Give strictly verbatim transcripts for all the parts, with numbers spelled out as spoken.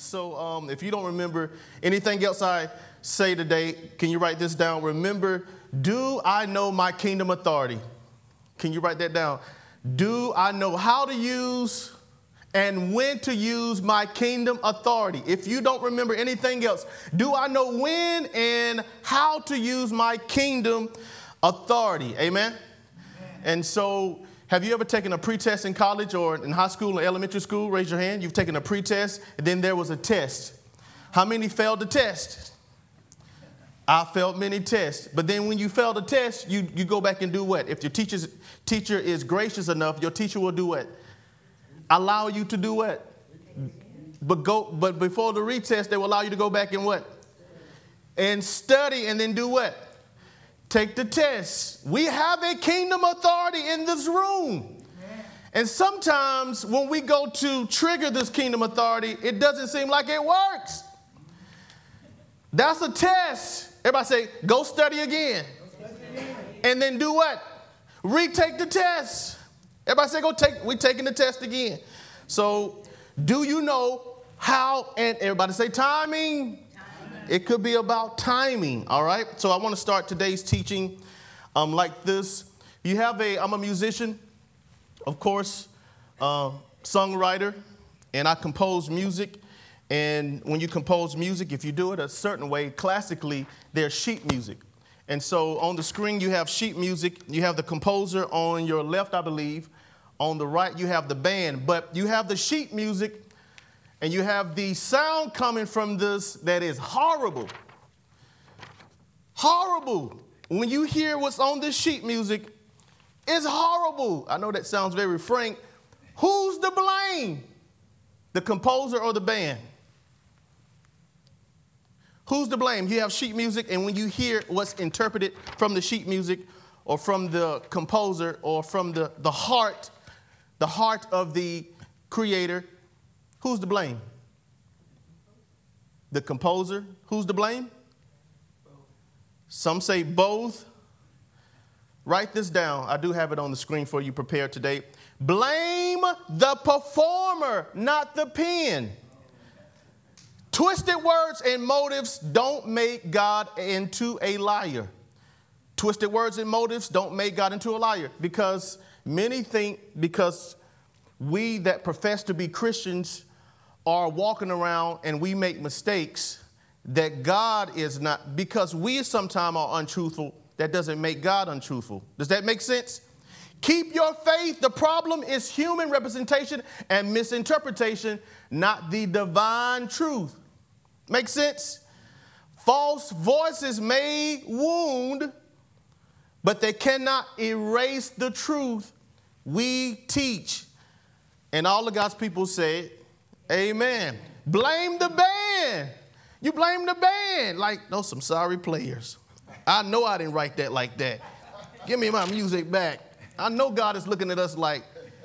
So um, if you don't remember anything else I say today, can you write this down? Remember, do I know my kingdom authority? Can you write that down? Do I know how to use and when to use my kingdom authority? If you don't remember anything else, do I know when and how to use my kingdom authority? Amen? Amen. And so, have you ever taken a pretest in college or in high school or elementary school? Raise your hand. You've taken a pretest, and then there was a test. How many failed the test? I failed many tests. But then when you fail the test, you, you go back and do what? If your teacher's, teacher is gracious enough, your teacher will do what? Allow you to do what? But go. But before the retest, they will allow you to go back and what? And study and then do what? Take the test. We have a kingdom authority in this room. And sometimes when we go to trigger this kingdom authority, it doesn't seem like it works. That's a test. Everybody say, go study again. Go study again. And then do what? Retake the test. Everybody say, go take, we're taking the test again. So do you know how, and everybody say timing. It could be about timing, all right? So I want to start today's teaching um, like this. You have a, I'm a musician, of course, uh, songwriter, and I compose music. And when you compose music, if you do it a certain way, classically, there's sheet music. And so on the screen, you have sheet music. You have the composer on your left, I believe. On the right, you have the band. But you have the sheet music. And you have the sound coming from this that is horrible. Horrible. When you hear what's on this sheet music, it's horrible. I know that sounds very frank. Who's to blame? The composer or the band? Who's to blame? You have sheet music, and when you hear what's interpreted from the sheet music or from the composer or from the, the heart, the heart of the creator, who's to blame? The composer. Who's to blame? Some say both. Write this down. I do have it on the screen for you prepared today. Blame the performer, not the pen. Twisted words and motives don't make God into a liar. Twisted words and motives don't make God into a liar, because many think because we that profess to be Christians are walking around and we make mistakes, that God is not, because we sometimes are untruthful, that doesn't make God untruthful. Does that make sense? Keep your faith. The problem is human representation and misinterpretation, not the divine truth. Make sense? False voices may wound, but they cannot erase the truth we teach. And all of God's people say, amen. Blame the band. You blame the band. Like, those some sorry players. I know I didn't write that like that. Give me my music back. I know God is looking at us like,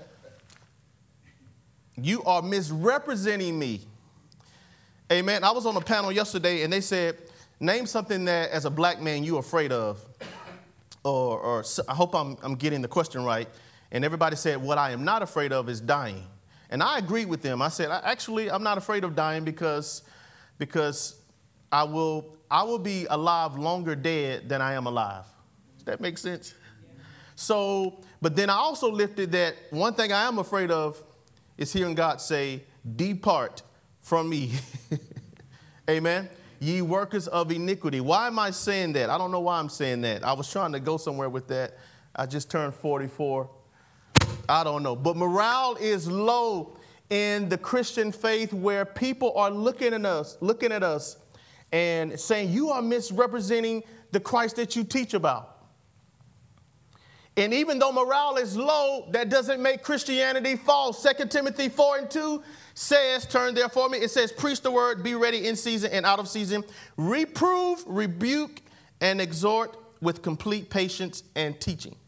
you are misrepresenting me. Amen. I was on a panel yesterday, and they said, name something that as a black man you're afraid of. Or, or I hope I'm, I'm getting the question right. And everybody said, what I am not afraid of is dying. And I agreed with them. I said, actually, I'm not afraid of dying because, because I will I will be alive longer dead than I am alive. Does that make sense? Yeah. So, but then I also lifted that one thing I am afraid of is hearing God say, depart from me. Amen. Ye workers of iniquity. Why am I saying that? I don't know why I'm saying that. I was trying to go somewhere with that. I just turned forty-four. I don't know. But morale is low in the Christian faith, where people are looking at us, looking at us and saying, you are misrepresenting the Christ that you teach about. And even though morale is low, that doesn't make Christianity false. Second Timothy four and two says, turn there for me. It says, preach the word, be ready in season and out of season. Reprove, rebuke, and exhort with complete patience and teaching.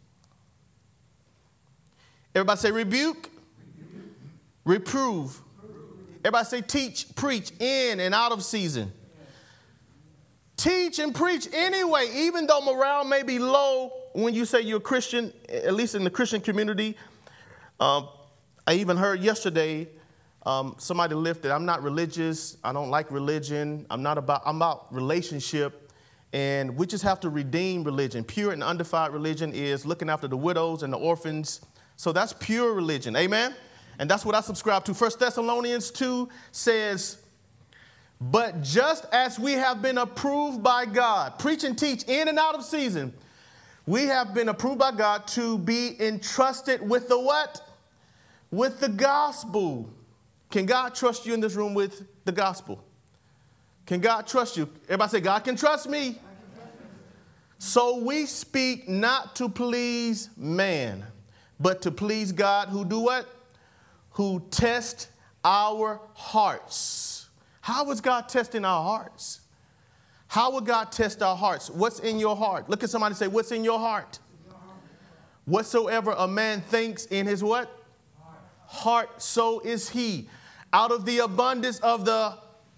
Everybody say rebuke, rebuke. Reprove. Everybody say teach, preach, in and out of season. Teach and preach anyway, even though morale may be low when you say you're a Christian, at least in the Christian community. Uh, I even heard yesterday Um, somebody lifted, I'm not religious. I don't like religion. I'm not about, I'm about relationship. And we just have to redeem religion. Pure and undefiled religion is looking after the widows and the orphans. So that's pure religion. Amen? And that's what I subscribe to. First Thessalonians two says, but just as we have been approved by God, preach and teach in and out of season, we have been approved by God to be entrusted with the what? With the gospel. Can God trust you in this room with the gospel? Can God trust you? Everybody say, God can trust me. Can trust me. So we speak not to please man, but to please God, who do what? Who test our hearts. How is God testing our hearts? How will God test our hearts? What's in your heart? Look at somebody and say, what's in your heart? Whatsoever a man thinks in his what? Heart, so is he. Out of the abundance of the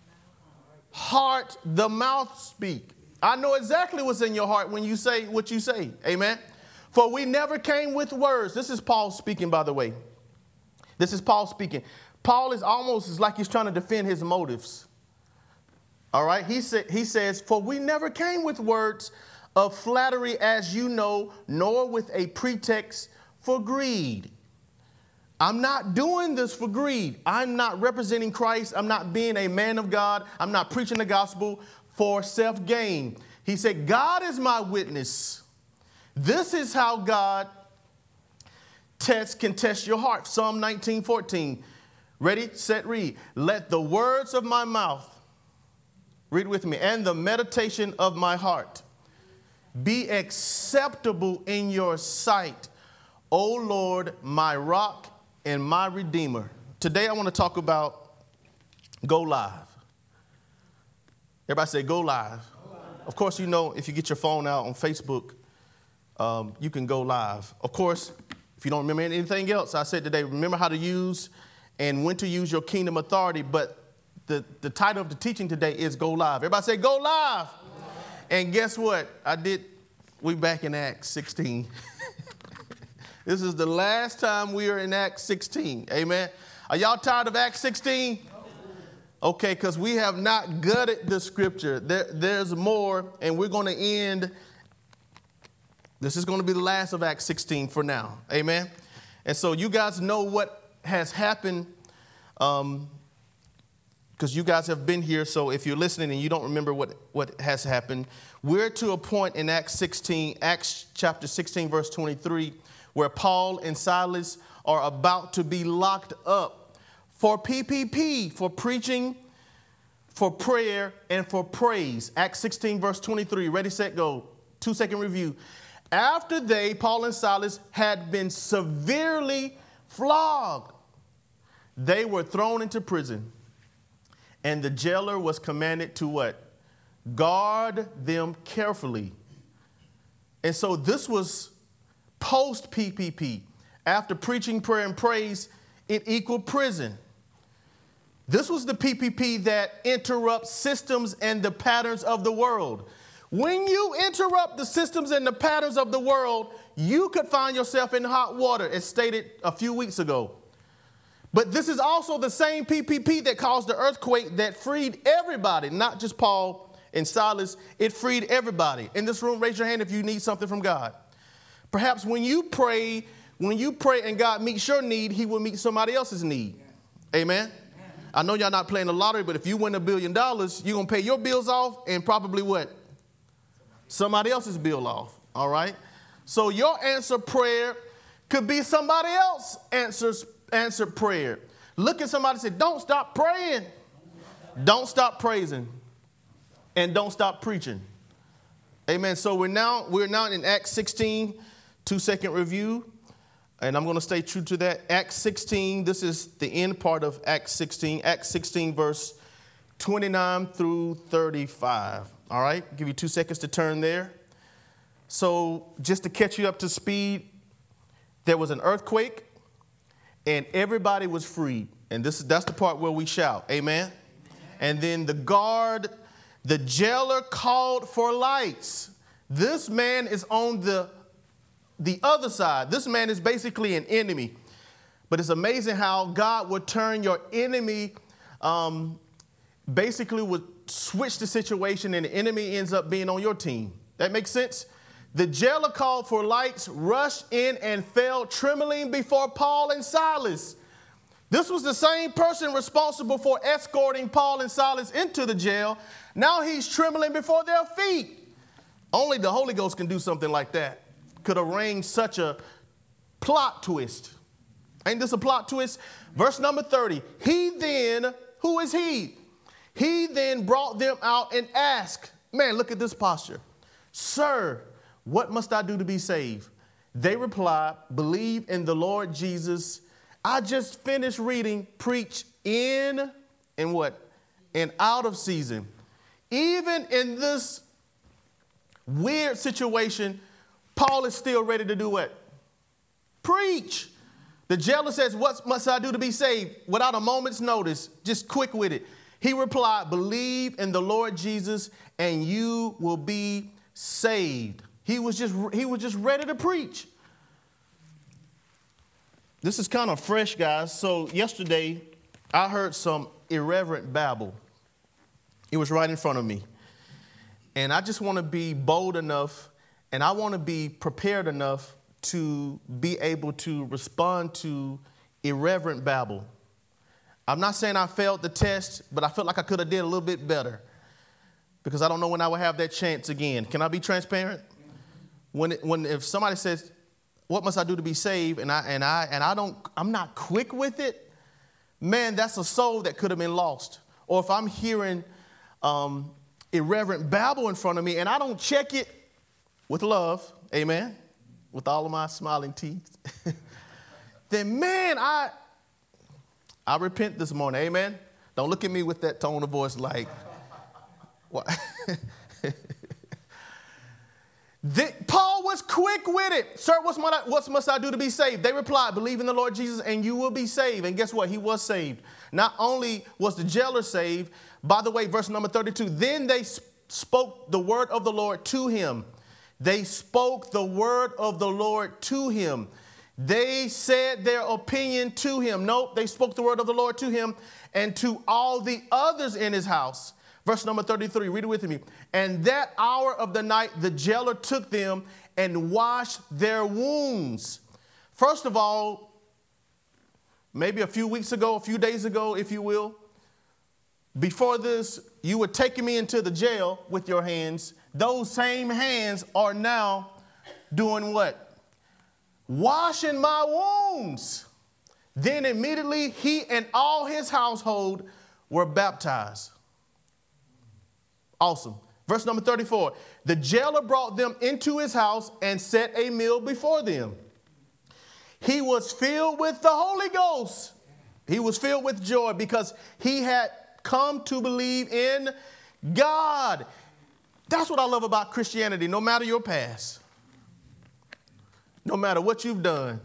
heart, the mouth speak. I know exactly what's in your heart when you say what you say. Amen. For we never came with words. This is Paul speaking, by the way. This is Paul speaking. Paul is almost as like he's trying to defend his motives. All right. He said, he says, for we never came with words of flattery, as you know, nor with a pretext for greed. I'm not doing this for greed. I'm not representing Christ. I'm not being a man of God. I'm not preaching the gospel for self-gain. He said, God is my witness. This is how God tests, can test your heart. Psalm nineteen fourteen. Ready, set, read. Let the words of my mouth, read with me, and the meditation of my heart be acceptable in your sight, O Lord, my rock and my redeemer. Today I want to talk about go live. Everybody say go live. Go live. Of course, you know, if you get your phone out on Facebook, um, you can go live. Of course, if you don't remember anything else, I said today, remember how to use and when to use your kingdom authority. But the, the title of the teaching today is go live. Everybody say go live. Go live. And guess what? I did, we back in Acts sixteen. This is the last time we are in Acts sixteen. Amen. Are y'all tired of Acts sixteen? Okay, because we have not gutted the scripture. There, there's more, and we're going to end. This is going to be the last of Acts sixteen for now. Amen. And so you guys know what has happened um, because you guys have been here. So if you're listening and you don't remember what, what has happened, we're to a point in Acts sixteen, Acts chapter sixteen, verse twenty-three, where Paul and Silas are about to be locked up for P P P, for preaching, for prayer, and for praise. Acts sixteen, verse twenty-three. Ready, set, go. Two second review. After they, Paul and Silas, had been severely flogged, they were thrown into prison. And the jailer was commanded to what? Guard them carefully. And so this was post P P P. After preaching, prayer, and praise, it equaled prison. This was the P P P that interrupts systems and the patterns of the world. When you interrupt the systems and the patterns of the world, you could find yourself in hot water, as stated a few weeks ago. But this is also the same P P P that caused the earthquake that freed everybody, not just Paul and Silas. It freed everybody. In this room, raise your hand if you need something from God. Perhaps when you pray, when you pray and God meets your need, he will meet somebody else's need. Yeah. Amen? Yeah. I know y'all not playing the lottery, but if you win a billion dollars, you're going to pay your bills off and probably what? Somebody else's bill off. All right? So your answer prayer could be somebody else answers answer prayer. Look at somebody and say, don't stop praying. Don't stop praising. And don't stop preaching. Amen. So we're now we're now in Acts sixteen, two-second review. And I'm going to stay true to that. Acts sixteen, this is the end part of Acts sixteen. Acts sixteen, verse twenty-nine through thirty-five. All right? Give you two seconds to turn there. So just to catch you up to speed, there was an earthquake and everybody was freed. And this is that's the part where we shout. Amen. Amen. And then the guard, the jailer called for lights. This man is on the, the other side. This man is basically an enemy. But it's amazing how God would turn your enemy, um, basically would switch the situation and the enemy ends up being on your team. That makes sense? The jailer called for lights, rushed in and fell trembling before Paul and Silas. This was the same person responsible for escorting Paul and Silas into the jail. Now he's trembling before their feet. Only the Holy Ghost can do something like that. Could arrange such a plot twist. Ain't this a plot twist? Verse number thirty. He then, who is he? He then brought them out and asked, man, look at this posture. Sir, what must I do to be saved? They replied, believe in the Lord Jesus. I just finished reading, preach in, and what? And out of season. Even in this weird situation, Paul is still ready to do what? Preach. The jailer says, what must I do to be saved? Without a moment's notice, just quick with it. He replied, believe in the Lord Jesus and you will be saved. He was just, he was just ready to preach. This is kind of fresh, guys. So yesterday, I heard some irreverent babble. It was right in front of me. And I just want to be bold enough and I want to be prepared enough to be able to respond to irreverent babble. I'm not saying I failed the test, but I felt like I could have did a little bit better because I don't know when I will have that chance again. Can I be transparent? When, it, when if somebody says, what must I do to be saved? And I, and I, and I don't, I'm not quick with it. Man, that's a soul that could have been lost. Or if I'm hearing um, irreverent babble in front of me and I don't check it with love, amen, with all of my smiling teeth, then man, I, I repent this morning, amen. Don't look at me with that tone of voice like, what? The, Paul was quick with it. Sir, what's my, what must I do to be saved? They replied, believe in the Lord Jesus and you will be saved. And guess what? He was saved. Not only was the jailer saved, by the way, verse number thirty-two, then they sp- spoke the word of the Lord to him. They spoke the word of the Lord to him. They said their opinion to him. Nope, they spoke the word of the Lord to him and to all the others in his house. Verse number thirty-three, read it with me. And that hour of the night, the jailer took them and washed their wounds. First of all, maybe a few weeks ago, a few days ago, if you will, before this, you were taking me into the jail with your hands. Those same hands are now doing what? Washing my wounds. Then immediately he and all his household were baptized. Awesome. Verse number thirty-four. The jailer brought them into his house and set a meal before them. He was filled with the Holy Ghost. He was filled with joy because he had come to believe in God. That's what I love about Christianity. No matter your past, no matter what you've done,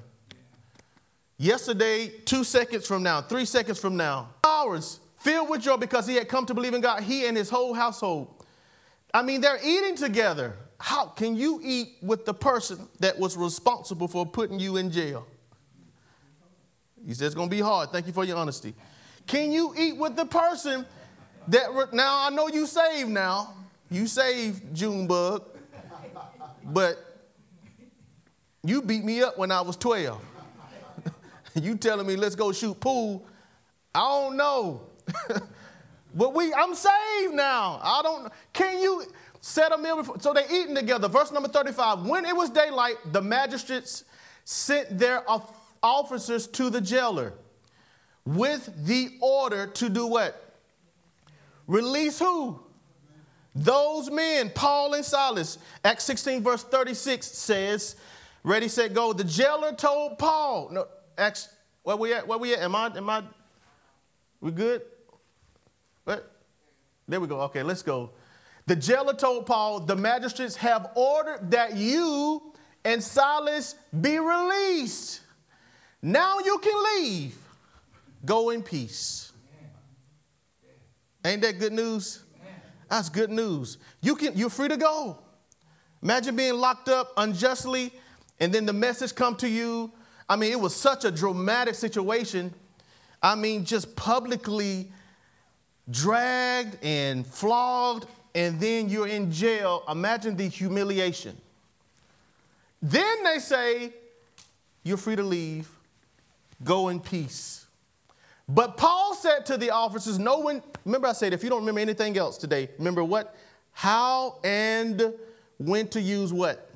yesterday, two seconds from now, three seconds from now, hours, filled with joy because he had come to believe in God, he and his whole household. I mean, they're eating together. How can you eat with the person that was responsible for putting you in jail? He said it's going to be hard. Thank you for your honesty. Can you eat with the person that, re- now I know you saved now. You saved, Junebug. But you beat me up when I was twelve. You telling me let's go shoot pool. I don't know. But we, I'm saved now. I don't, can you set a meal before? So they eating together. Verse number thirty-five. When it was daylight, the magistrates sent their officers to the jailer with the order to do what? Release who? Those men, Paul and Silas. Acts sixteen verse thirty-six says, ready, set, go. The jailer told Paul, no, Acts, where we at? Where we at? Am I, am I, we good? What? There we go. Okay, let's go. The jailer told Paul, the magistrates have ordered that you and Silas be released. Now you can leave. Go in peace. Ain't that good news? That's good news. You can, you're free to go. Imagine being locked up unjustly and then the message come to you. I mean, it was such a dramatic situation. I mean, just publicly dragged and flogged, and then you're in jail. Imagine the humiliation. Then they say, you're free to leave. Go in peace. But Paul said to the officers, no one, remember I said, if you don't remember anything else today, remember what? How and when to use what?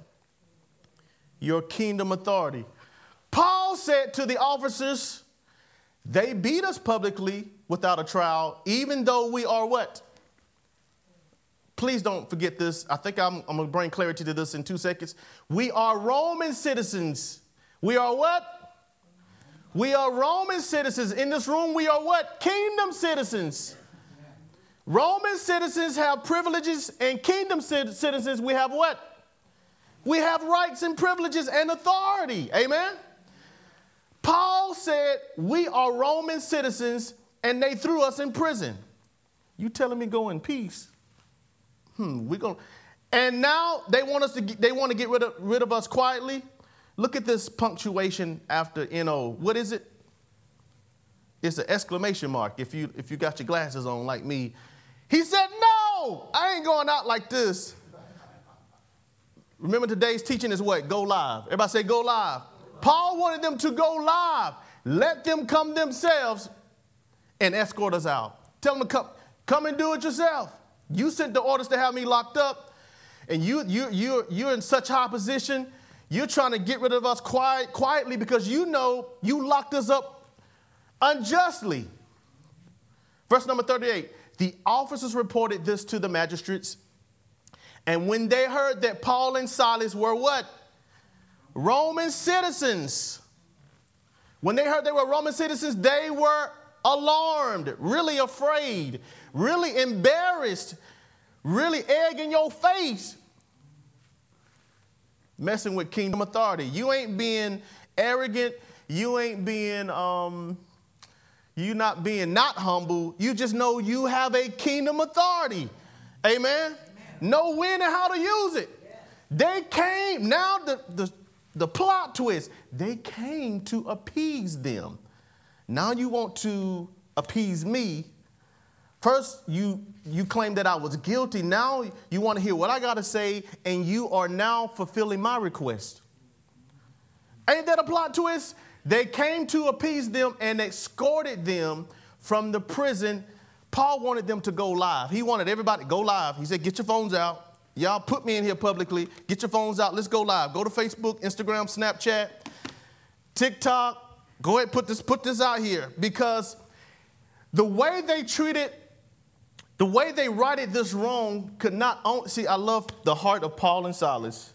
Your kingdom authority. Paul said to the officers, they beat us publicly without a trial, even though we are what? Please don't forget this. I think I'm, I'm going to bring clarity to this in two seconds. We are Roman citizens. We are what? We are Roman citizens. In this room, we are what? Kingdom citizens. Roman citizens have privileges, and kingdom citizens, we have what? We have rights and privileges and authority. Amen? Paul said, we are Roman citizens, and they threw us in prison. You telling me go in peace? Hmm, we're going to. And now they want us to get, they want to get rid of, rid of us quietly. Look at this punctuation after N O. What is it? It's an exclamation mark if you, if you got your glasses on like me. He said, no, I ain't going out like this. Remember today's teaching is what? Go live. Everybody say go live. Paul wanted them to go live. Let them come themselves and escort us out. Tell them to come, come and do it yourself. You sent the orders to have me locked up, and you, you, you're, you're in such high position. You're trying to get rid of us quiet, quietly because you know you locked us up unjustly. Verse number thirty-eight. The officers reported this to the magistrates, and when they heard that Paul and Silas were what? Roman citizens. When they heard they were Roman citizens, they were alarmed, really afraid, really embarrassed, really egg in your face. Messing with kingdom authority. You ain't being arrogant. You ain't being, um, you not being not humble. You just know you have a kingdom authority. Amen? Amen. Know when and how to use it. Yes. They came, now the, the, the plot twist, they came to appease them. Now you want to appease me. First, you, you claim that I was guilty. Now you want to hear what I got to say, and you are now fulfilling my request. Ain't that a plot twist? They came to appease them and escorted them from the prison. Paul wanted them to go live. He wanted everybody to go live. He said, get your phones out. Y'all put me in here publicly. Get your phones out. Let's go live. Go to Facebook, Instagram, Snapchat, TikTok. Go ahead, put this, put this out here. Because the way they treated The way they righted this wrong could not only, see, I love the heart of Paul and Silas.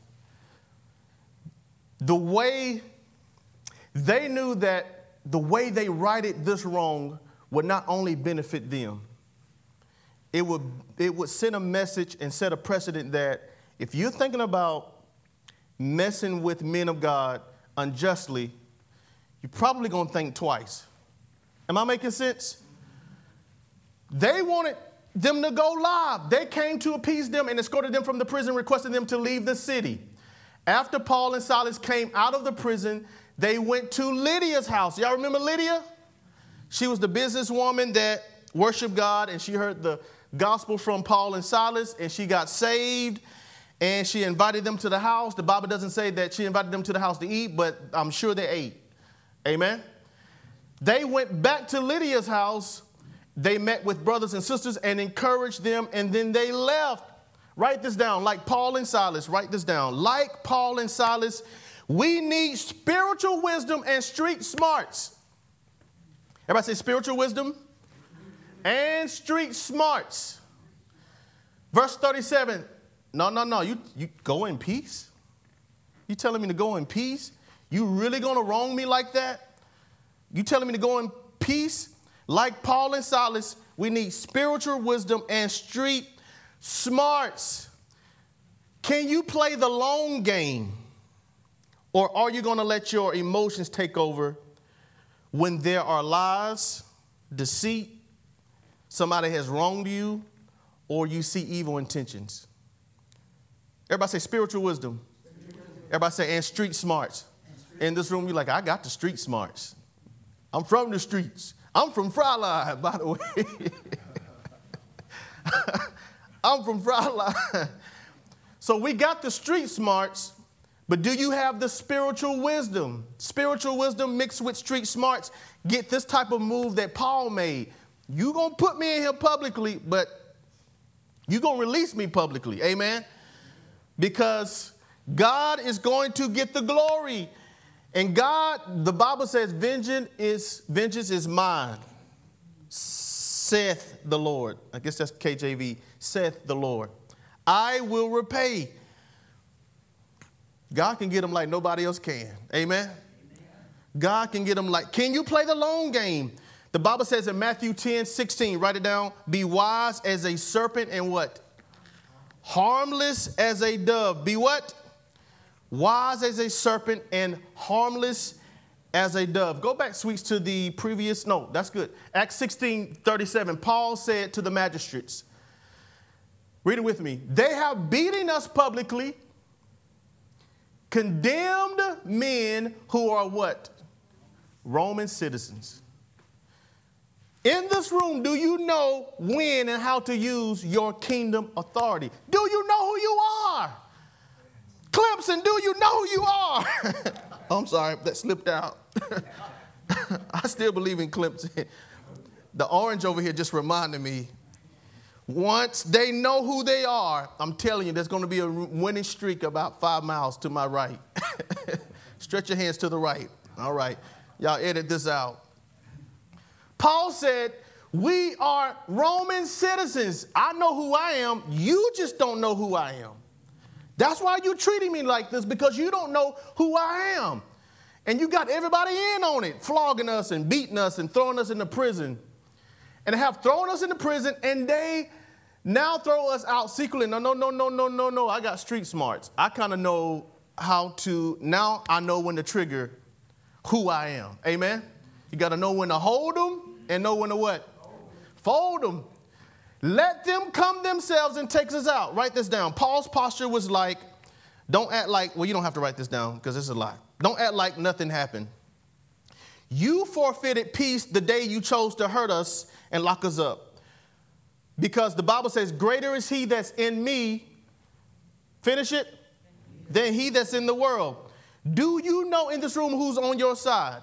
The way they knew that the way they righted this wrong would not only benefit them, it would, it would send a message and set a precedent that if you're thinking about messing with men of God unjustly, you're probably going to think twice. Am I making sense? They wanted them to go live. They came to appease them and escorted them from the prison, requesting them to leave the city. After Paul and Silas came out of the prison, they went to Lydia's house. Y'all remember Lydia? She was the businesswoman that worshiped God, and she heard the gospel from Paul and Silas, and she got saved, and she invited them to the house. The Bible doesn't say that she invited them to the house to eat, but I'm sure they ate. Amen? They went back to Lydia's house. They met with brothers and sisters and encouraged them, and then they left. Write this down, like Paul and Silas. Write this down. Like Paul and Silas, we need spiritual wisdom and street smarts. Everybody say spiritual wisdom and street smarts. Verse thirty-seven. No, no, no. You, you go in peace? You telling me to go in peace? You really going to wrong me like that? You telling me to go in peace? Like Paul and Silas, we need spiritual wisdom and street smarts. Can you play the long game? Or are you going to let your emotions take over when there are lies, deceit, somebody has wronged you, or you see evil intentions? Everybody say spiritual wisdom. Everybody say, and street smarts. In this room, you're like, I got the street smarts. I'm from the streets. I'm from Fryline, by the way. I'm from Fryline. So we got the street smarts, but do you have the spiritual wisdom? Spiritual wisdom mixed with street smarts. Get this type of move that Paul made. You going to put me in here publicly, but you going to release me publicly. Amen? Because God is going to get the glory. And God, the Bible says, vengeance is, vengeance is mine, saith the Lord. I guess that's K J V, saith the Lord. I will repay. God can get them like nobody else can. Amen? Amen. God can get them like, can you play the long game? The Bible says in Matthew ten sixteen, write it down, be wise as a serpent and what? Harmless as a dove. Be what? Wise as a serpent and harmless as a dove. Go back, sweets, to the previous. No, that's good. Acts sixteen thirty-seven. Paul said to the magistrates, read it with me. They have beaten us publicly, condemned men who are what? Roman citizens. In this room, do you know when and how to use your kingdom authority? Do you know who you are? Clemson, do you know who you are? I'm sorry, that slipped out. I still believe in Clemson. The orange over here just reminded me. Once they know who they are, I'm telling you, there's going to be a winning streak about five miles to my right. Stretch your hands to the right. All right. Y'all edit this out. Paul said, we are Roman citizens. I know who I am. You just don't know who I am. That's why you're treating me like this, because you don't know who I am. And you got everybody in on it, flogging us and beating us and throwing us into prison. And they have thrown us into prison, and they now throw us out secretly. No, no, no, no, no, no, no. I got street smarts. I kind of know how to, now I know when to trigger who I am. Amen? You got to know when to hold them and know when to what? Fold them. Let them come themselves and take us out. Write this down. Paul's posture was like, don't act like, well, you don't have to write this down because it's a lie. Don't act like nothing happened. You forfeited peace the day you chose to hurt us and lock us up. Because the Bible says, greater is he that's in me, finish it, than he that's in the world. Do you know in this room who's on your side?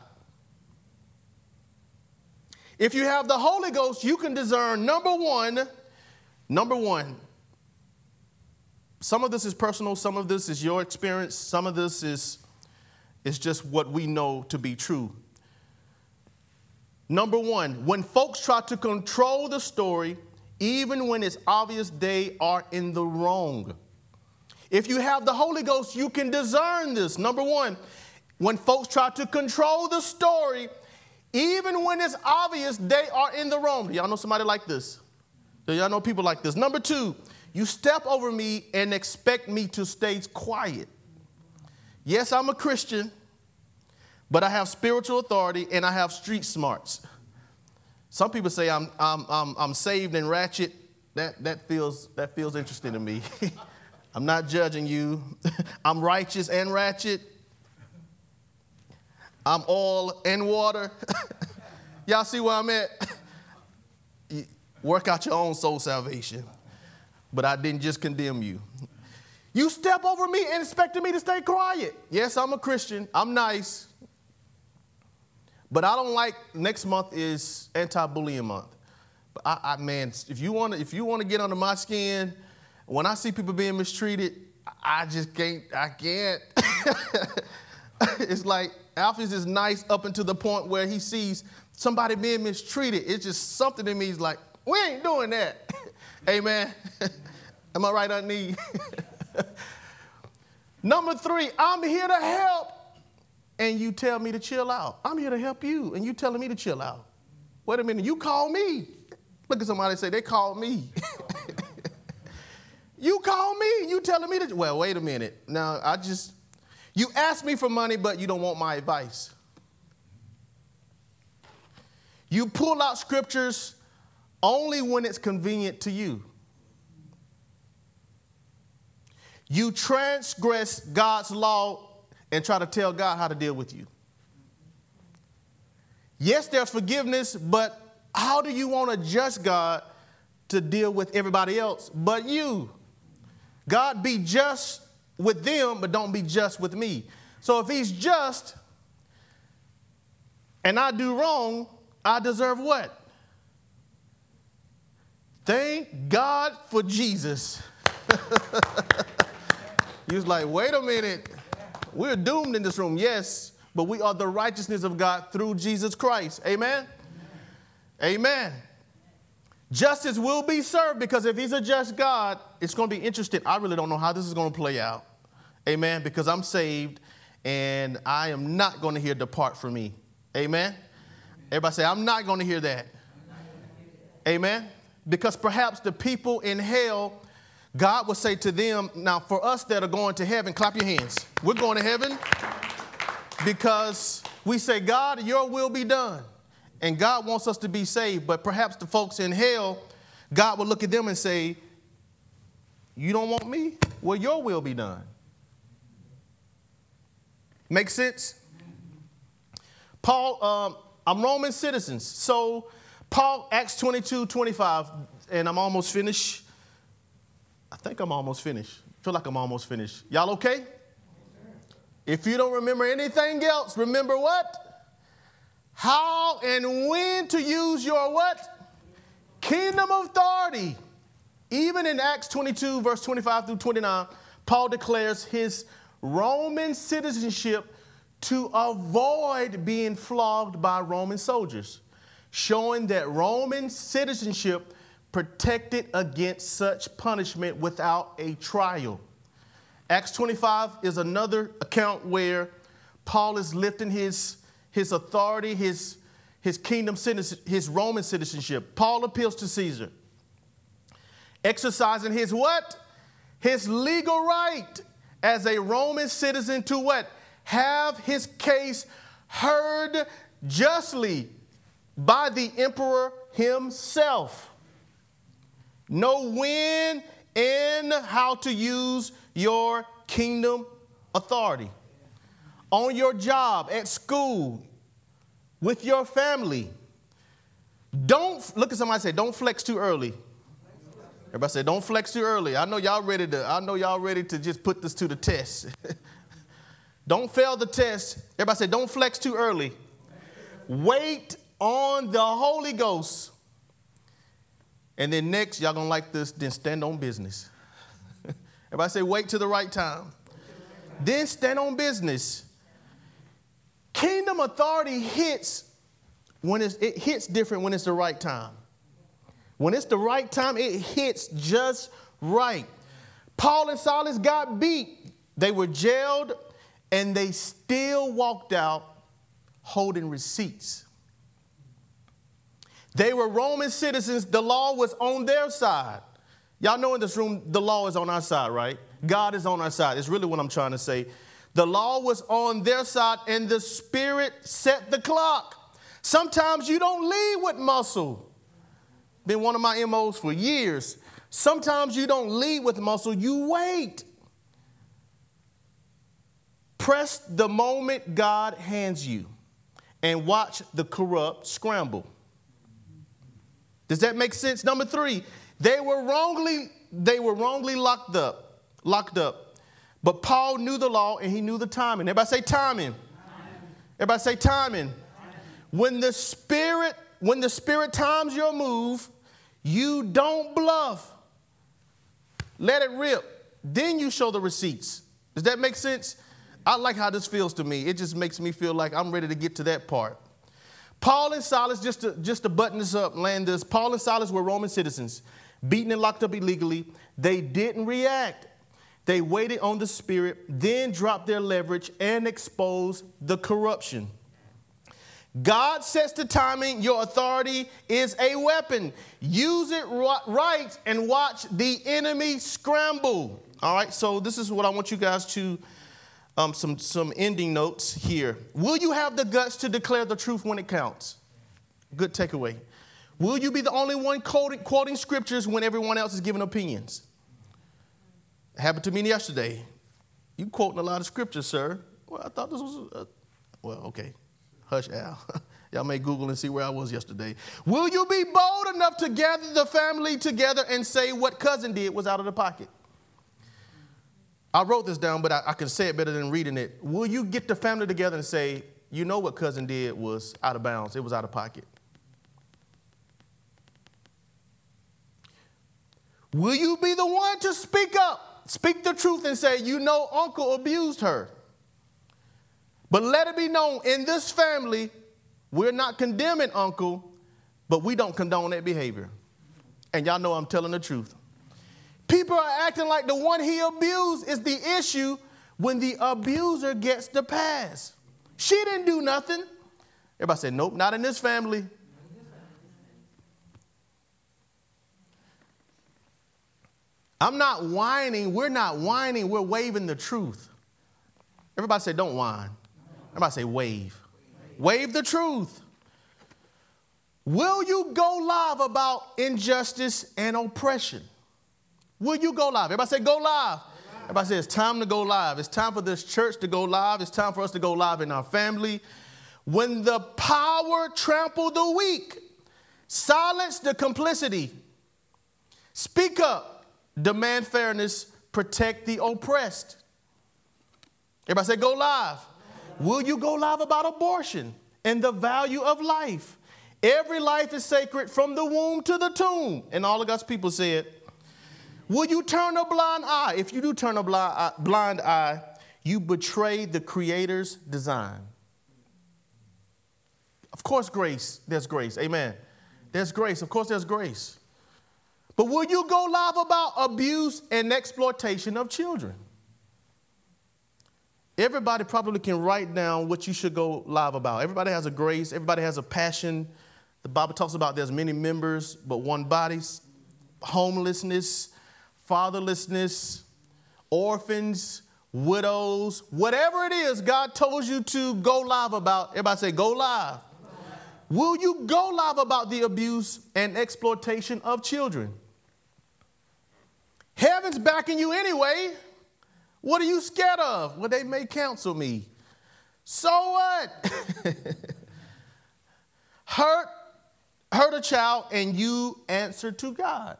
If you have the Holy Ghost, you can discern, number one, number one, some of this is personal, some of this is your experience, some of this is, is just what we know to be true. Number one, when folks try to control the story, even when it's obvious they are in the wrong. If you have the Holy Ghost, you can discern this. Number one, when folks try to control the story, even when it's obvious they are in the wrong. Do y'all know somebody like this? Do y'all know people like this? Number two, you step over me and expect me to stay quiet. Yes, I'm a Christian, but I have spiritual authority and I have street smarts. Some people say I'm, I'm, I'm, I'm saved and ratchet. That, that, feels, that feels interesting to me. I'm not judging you. I'm righteous and ratchet. I'm oil and water. Y'all see where I'm at? Work out your own soul salvation. But I didn't just condemn you. You step over me and expected me to stay quiet. Yes, I'm a Christian. I'm nice. But I don't like, next month is anti-bullying month. But I, I man, if you want to, if you want to get under my skin, when I see people being mistreated, I just can't, I can't. It's like Alpheus is nice up until the point where he sees somebody being mistreated. It's just something in me is like, we ain't doing that. Amen. Am I right, Auntie? Number three, I'm here to help. And you tell me to chill out. I'm here to help you. And you telling me to chill out. Wait a minute, you call me. Look at somebody say, they called me. You call me. You telling me to, well, wait a minute. Now, I just, you ask me for money, but you don't want my advice. You pull out scriptures only when it's convenient to you. You transgress God's law and try to tell God how to deal with you. Yes, there's forgiveness, but how do you want a just God to deal with everybody else but you? God, be just with them, but don't be just with me. So if he's just and I do wrong, I deserve what? Thank God for Jesus. He was like, wait a minute. We're doomed in this room, yes, but we are the righteousness of God through Jesus Christ. Amen? Amen. Amen. Justice will be served, because if he's a just God, it's going to be interesting. I really don't know how this is going to play out. Amen. Because I'm saved and I am not going to hear depart from me. Amen. Everybody say, I'm not going to hear that. Amen. Because perhaps the people in hell, God will say to them, now for us that are going to heaven, clap your hands. We're going to heaven because we say, God, your will be done. And God wants us to be saved. But perhaps the folks in hell, God will look at them and say, you don't want me? Well, your will be done. Make sense? Paul, um, I'm Roman citizens. So Paul, Acts twenty-two, twenty-five, and I'm almost finished. I think I'm almost finished. I feel like I'm almost finished. Y'all okay? If you don't remember anything else, remember what? How and when to use your what? Kingdom authority. Even in Acts twenty-two, verse twenty-five through twenty-nine, Paul declares his Roman citizenship to avoid being flogged by Roman soldiers, showing that Roman citizenship protected against such punishment without a trial. Acts twenty-five is another account where Paul is lifting his, his authority, his, his kingdom citizen, his Roman citizenship. Paul appeals to Caesar, exercising his what? His legal right as a Roman citizen to what? Have his case heard justly by the emperor himself. Know when and how to use your kingdom authority. On your job, at school, with your family. Don't, look at somebody and say, don't flex too early. Everybody say, don't flex too early. I know y'all ready to, I know y'all ready to just put this to the test. Don't fail the test. Everybody say, don't flex too early. Wait on the Holy Ghost. And then next, y'all gonna like this, then stand on business. Everybody say, wait till the right time. Then stand on business. Kingdom authority hits when it's, it hits different when it's the right time. When it's the right time, it hits just right. Paul and Silas got beat. They were jailed, and they still walked out holding receipts. They were Roman citizens. The law was on their side. Y'all know in this room, the law is on our side, right? God is on our side. It's really what I'm trying to say. The law was on their side, and the Spirit set the clock. Sometimes you don't lead with muscle. Been one of my M Os for years. Sometimes you don't lead with muscle, you wait. Press the moment God hands you and watch the corrupt scramble. Does that make sense? Number three, they were wrongly, they were wrongly locked up, locked up. But Paul knew the law and he knew the timing. Everybody say timing. Timing. Everybody say timing. Timing. When the Spirit, when the Spirit times your move, you don't bluff. Let it rip. Then you show the receipts. Does that make sense? I like how this feels to me. It just makes me feel like I'm ready to get to that part. Paul and Silas, just to, just to button this up, land this, Paul and Silas were Roman citizens, beaten and locked up illegally. They didn't react. They waited on the Spirit, then dropped their leverage and exposed the corruption. God sets the timing. Your authority is a weapon. Use it right and watch the enemy scramble. All right, so this is what I want you guys to, um, some, some ending notes here. Will you have the guts to declare the truth when it counts? Good takeaway. Will you be the only one quoting, quoting scriptures when everyone else is giving opinions? It happened to me yesterday. You quoting a lot of scriptures, sir. Well, I thought this was, a, well, okay. Hush, Al. Y'all may Google and see where I was yesterday. Will you be bold enough to gather the family together and say what cousin did was out of the pocket? I wrote this down, but I, I can say it better than reading it. Will you get the family together and say, you know what cousin did was out of bounds. It was out of pocket. Will you be the one to speak up, speak the truth and say, you know, uncle abused her. But let it be known in this family, we're not condemning uncle, but we don't condone that behavior. And y'all know I'm telling the truth. People are acting like the one he abused is the issue when the abuser gets the pass. She didn't do nothing. Everybody said, nope, not in this family. I'm not whining. We're not whining. We're waving the truth. Everybody say, don't whine. Everybody say, wave. Wave the truth. Will you go live about injustice and oppression? Will you go live? Everybody say, go live. Everybody say, it's time to go live. It's time for this church to go live. It's time for us to go live in our family. When the power trample the weak, silence the complicity. Speak up, demand fairness, protect the oppressed. Everybody say, go live. Will you go live about abortion and the value of life? Every life is sacred from the womb to the tomb. And all of God's people said, will you turn a blind eye? If you do turn a blind eye, blind eye, you betray the Creator's design. Of course, grace, there's grace. Amen. There's grace. Of course, there's grace. But will you go live about abuse and exploitation of children? Everybody probably can write down what you should go live about. Everybody has a grace. Everybody has a passion. The Bible talks about there's many members, but one body. Homelessness, fatherlessness, orphans, widows, whatever it is God told you to go live about. Everybody say, go live. Will you go live about the abuse and exploitation of children? Heaven's backing you anyway. What are you scared of? Well, they may counsel me. So what? hurt, hurt a child and you answer to God.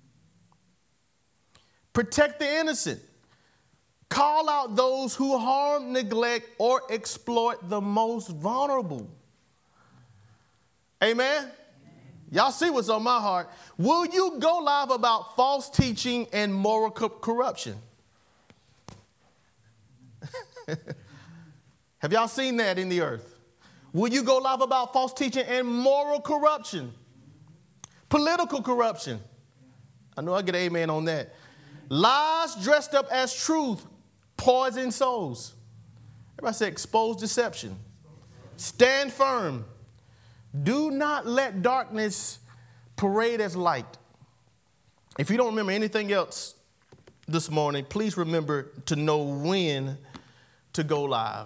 Protect the innocent. Call out those who harm, neglect, or exploit the most vulnerable. Amen? Y'all see what's on my heart. Will you go live about false teaching and moral co- corruption? Have y'all seen that in the earth? Will you go live about false teaching and moral corruption? Political corruption. I know I get an amen on that. Lies dressed up as truth, poison souls. Everybody say expose deception. Stand firm. Do not let darkness parade as light. If you don't remember anything else this morning, please remember to know when to go live.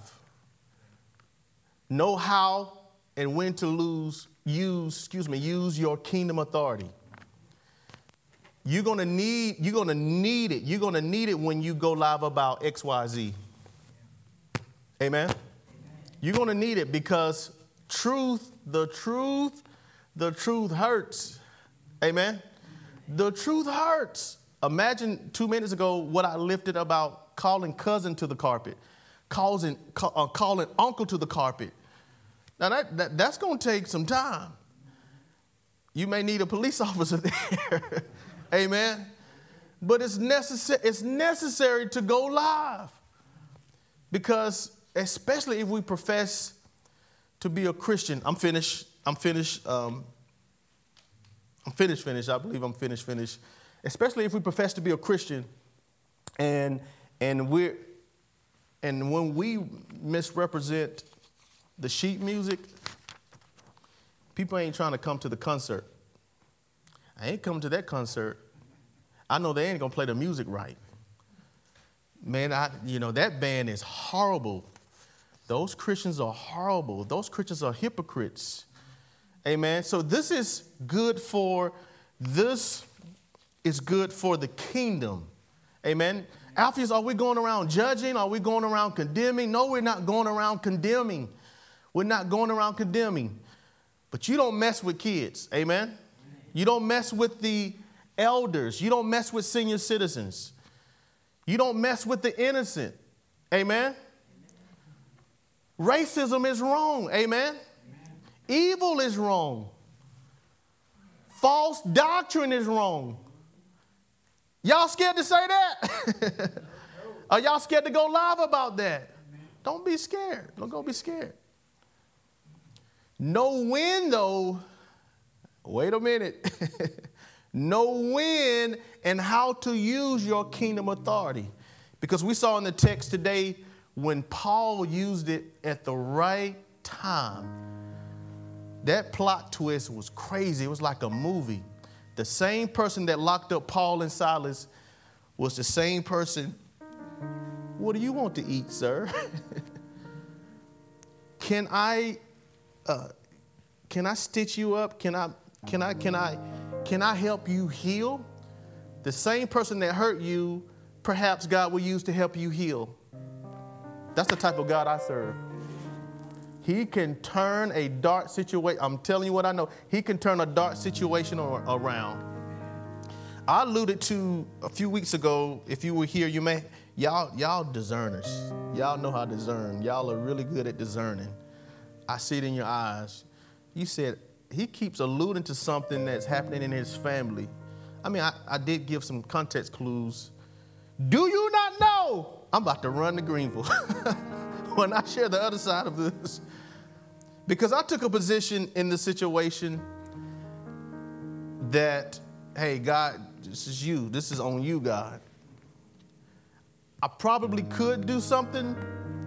Know how and when to lose, use, excuse me, use your kingdom authority. You're gonna need, you're gonna need it. You're gonna need it when you go live about X Y Z. Amen? Amen. You're gonna need it because truth, the truth, the truth hurts. Amen? The truth hurts. Imagine two minutes ago what I lifted about calling cousin to the carpet. Calling, uh, calling uncle to the carpet. Now, that, that that's going to take some time. You may need a police officer there. Amen. But it's necessary, it's necessary to go live. Because especially if we profess to be a Christian. I'm finished. I'm finished. Um, I'm finished, finished. I believe I'm finished, finished. Especially if we profess to be a Christian and, and we're... And when we misrepresent the sheet music, people ain't trying to come to the concert. I ain't coming to that concert. I know they ain't going to play the music right. Man, I, you know, that band is horrible. Those Christians are horrible. Those Christians are hypocrites. Amen. So this is good for, this is good for the kingdom. Amen. Alpheus, are we going around judging? Are we going around condemning? No, we're not going around condemning. We're not going around condemning. But you don't mess with kids. Amen? You don't mess with the elders. You don't mess with senior citizens. You don't mess with the innocent. Amen? Racism is wrong. Amen? Evil is wrong. False doctrine is wrong. Y'all scared to say that? Are y'all scared to go live about that? Don't be scared. Don't go be scared. Know when, though. Wait a minute. Know when and how to use your kingdom authority. Because we saw in the text today when Paul used it at the right time. That plot twist was crazy. It was like a movie. The same person that locked up Paul and Silas was the same person. What do you want to eat, sir? Can I, uh, can I stitch you up? Can I, can I, can I, can I help you heal? The same person that hurt you, perhaps God will use to help you heal. That's the type of God I serve. He can turn a dark situation. I'm telling you what I know. He can turn a dark situation around. I alluded to a few weeks ago, if you were here, you may, y'all, y'all discerners. Y'all know how to discern. Y'all are really good at discerning. I see it in your eyes. You said, he keeps alluding to something that's happening in his family. I mean, I, I did give some context clues. Do you not know? I'm about to run to Greenville when I share the other side of this. Because I took a position in the situation that, hey, God, this is you. This is on you, God. I probably could do something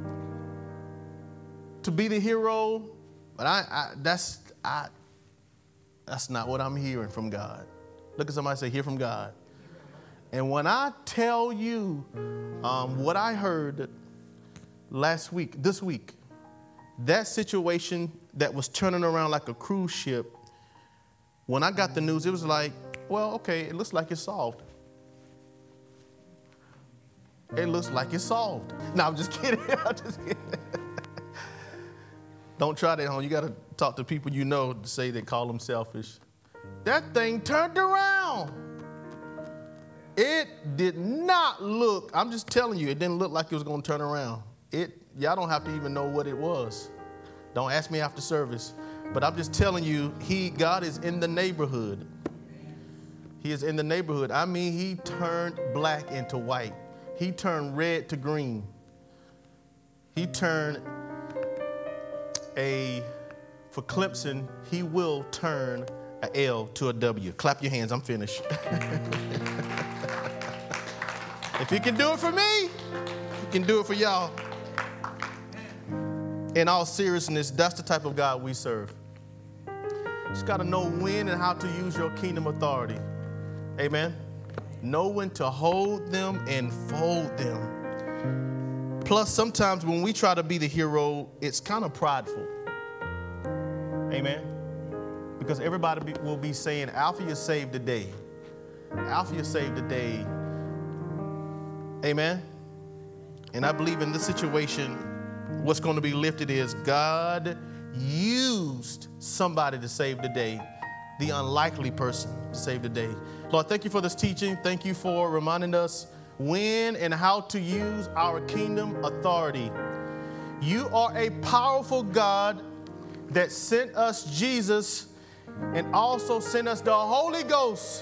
to be the hero, but I, I that's I that's not what I'm hearing from God. Look at somebody say, hear from God. And when I tell you um, what I heard last week, this week, that situation that was turning around like a cruise ship, when I got the news, it was like, well, okay, it looks like it's solved. It looks like it's solved. No, I'm just kidding. I'm just kidding. Don't try that at home. You got to talk to people you know to say they call them selfish. That thing turned around. It did not look, I'm just telling you, it didn't look like it was going to turn around. It, y'all don't have to even know what it was. Don't ask me after service. But I'm just telling you, he, God is in the neighborhood. He is in the neighborhood. I mean, he turned black into white. He turned red to green. He turned a, for Clemson, he will turn a L to a W. Clap your hands, I'm finished. If he can do it for me, he can do it for y'all. In all seriousness, that's the type of God we serve. Just got to know when and how to use your kingdom authority. Amen. Know when to hold them and fold them. Plus, sometimes when we try to be the hero, it's kind of prideful. Amen. Because everybody be, will be saying, Alpheus saved the day. Alpheus saved the day. Amen. And I believe in this situation, what's going to be lifted is God used somebody to save the day, the unlikely person to save the day. Lord, thank you for this teaching. Thank you for reminding us when and how to use our kingdom authority. You are a powerful God that sent us Jesus and also sent us the Holy Ghost.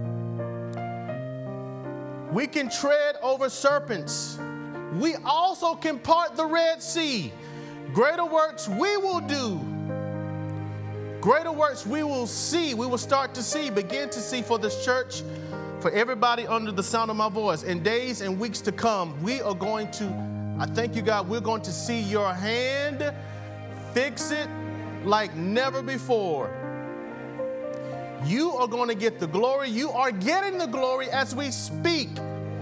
We can tread over serpents. We also can part the Red Sea. Greater works we will do. Greater works we will see. We will start to see, begin to see for this church, for everybody under the sound of my voice. In days and weeks to come, we are going to, I thank you, God, we're going to see your hand fix it like never before. You are going to get the glory. You are getting the glory as we speak.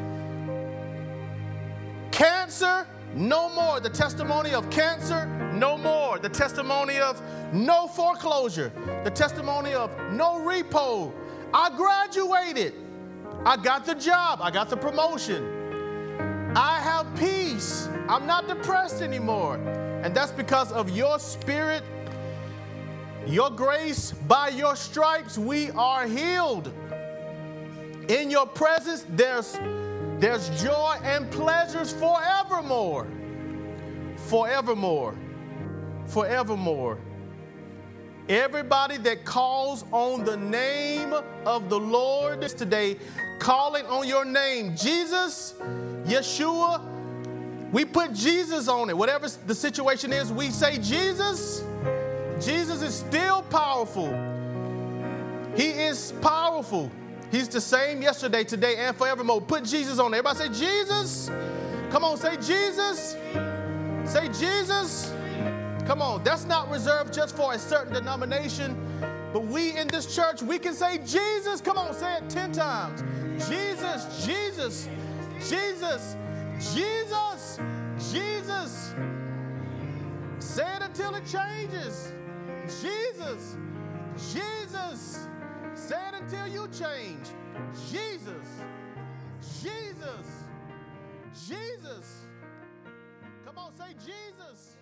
Cancer, no more. The testimony of cancer, no more. The testimony of no foreclosure. The testimony of no repo. I graduated. I got the job. I got the promotion. I have peace. I'm not depressed anymore. And that's because of your spirit, your grace. By your stripes, we are healed. In your presence, there's, there's joy and pleasures forevermore. Forevermore. Forevermore. Everybody that calls on the name of the Lord today, calling on your name, Jesus, Yeshua, we put Jesus on it. Whatever the situation is, we say Jesus. Jesus is still powerful. He is powerful. He's the same yesterday, today, and forevermore. Put Jesus on it. Everybody say Jesus. Come on, say Jesus. Say Jesus. Come on, that's not reserved just for a certain denomination, but we in this church, we can say Jesus. Come on, say it ten times. Jesus, Jesus, Jesus, Jesus, Jesus. Say it until it changes. Jesus, Jesus. Say it until you change. Jesus, Jesus, Jesus. Come on, say Jesus.